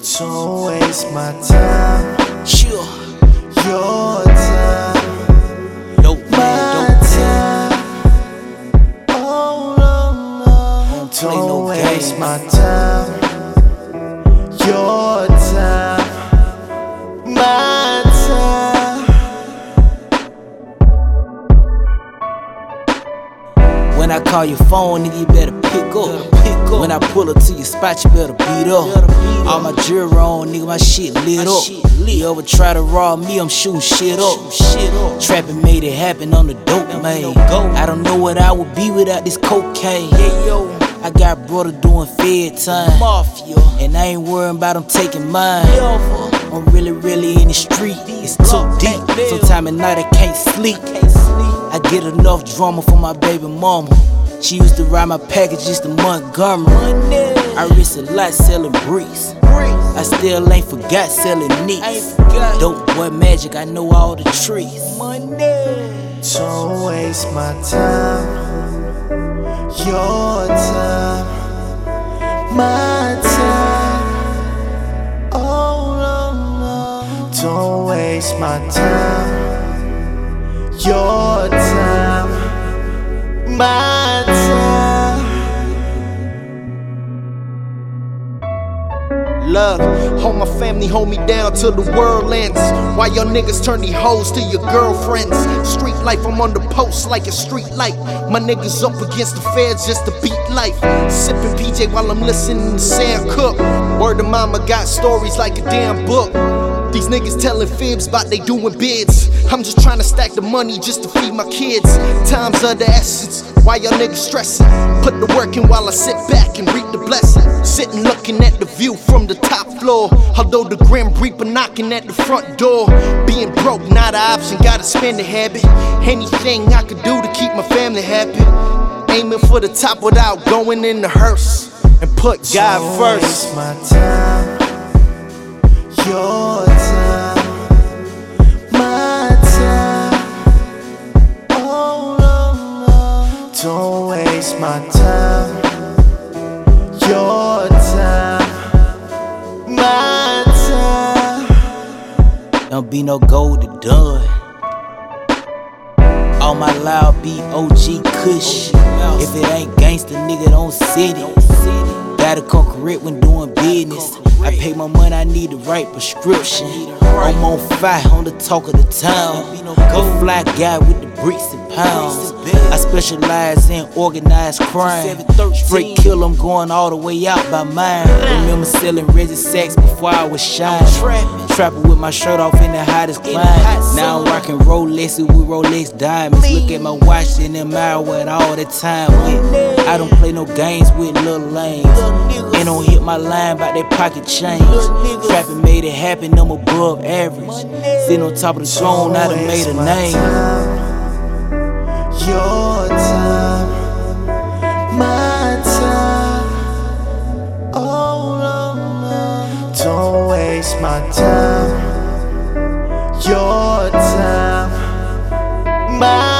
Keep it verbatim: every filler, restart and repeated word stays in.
Don't waste my time. Chill. Your time. Dope My man, dope time. Oh no, no. Don't play no Don't waste games. my time. Your time. My time. When I call your phone, nigga, you better pick up. When I pull up to your spot, you better beat up. All my jewelry on, nigga, my shit lit up. You ever try to rob me, I'm shooting shit up. Trapping made it happen on the dope, man. I don't know what I would be without this cocaine. I got brother doing fed time, and I ain't worrying about them taking mine. I'm really, really in the street, it's too deep. Sometime at night I can't sleep. I get enough drama for my baby mama. She used to ride my packages to Montgomery. I risk a lot selling bricks. I still ain't forgot selling nicks. Dope boy magic, I know all the tricks. Don't waste my time. Your time. My time. Oh no, no. Don't waste my time. Your time. My time. Love, hold my family, hold me down till the world ends. Why y'all niggas turn these hoes to your girlfriends? Street life, I'm on the post like a street light. My niggas up against the feds just to beat life. Sipping P J while I'm listening to Sam Cooke. Word to mama got stories like a damn book. These niggas telling fibs about they doing bids. I'm just trying to stack the money just to feed my kids. Time's of the essence, why y'all niggas stressing? Put the work in while I sit back and reap the blessing. Sitting looking at the view from the top floor. Although the grim reaper knocking at the front door. Being broke not an option, gotta spend a habit. Anything I could do to keep my family happy. Aiming for the top without going in the hearse. And put God Don't first. waste my time. Your time. My time. Oh no, no. Don't waste my time. Your time. My time. Don't be no golden done. All my loud beat O G Kush. If it ain't gangsta, nigga, don't sit it. Gotta come correct when doing business. I pay my money, I need the right prescription. I'm on fire, on the talk of the town. The fly guy with the bricks and pounds. I specialize in organized crime. Straight kill, I'm going all the way out by mine. Remember selling resin sacks before I was shine. Trapping with my shirt off in the hottest climb. Now I'm rocking Rolexes with Rolex diamonds. Look at my watch in the mirror with all the time with. I don't play no games with little lanes. And don't hit my line about that pocket change. Trapping made it happen, I'm above average. Sitting on top of the throne, I done made a name. Your time, my time. Oh no, no. Don't waste my time. Your time, my